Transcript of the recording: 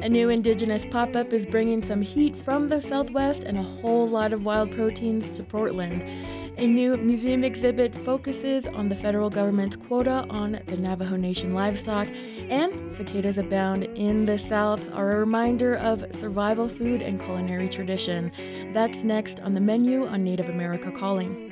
A new indigenous pop-up is bringing some heat from the Southwest and a whole lot of wild proteins to Portland. A new museum exhibit focuses on the federal government's quota on the Navajo Nation livestock, and cicadas abound in the South are a reminder of survival food and culinary tradition. That's next on the menu on Native America Calling.